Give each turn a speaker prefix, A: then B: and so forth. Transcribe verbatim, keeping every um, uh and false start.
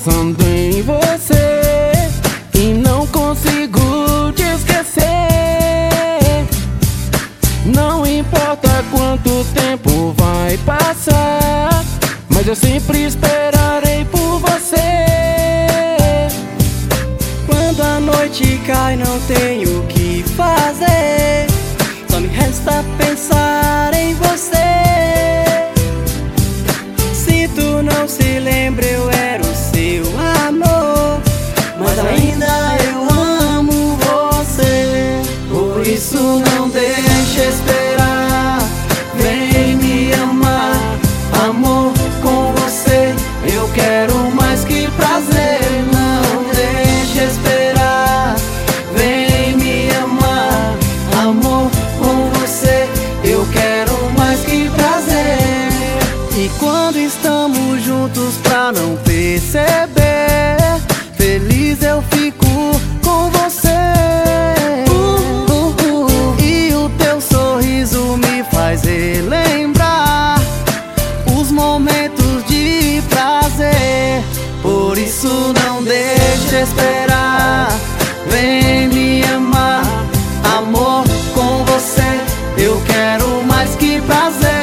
A: pensando em você e não consigo te esquecer. Não importa quanto tempo vai passar, mas eu sempre esperarei por você.
B: Quando a noite cai não tenho o que fazer, só me resta pensar em você. Se tu não se lembra, eu era o seu amor, mas ainda eu amo você. Por isso não deixe esperar, vem me amar. Amor, com você eu quero mais que prazer. Não deixe esperar, vem me amar. Amor, com você eu quero mais que prazer. E quando estamos juntos pra não perceber, feliz eu fico com você. uh, uh, uh. E o teu sorriso me faz relembrar os momentos de prazer. Por isso não deixe esperar, vem me amar. Amor, com você eu quero mais que prazer.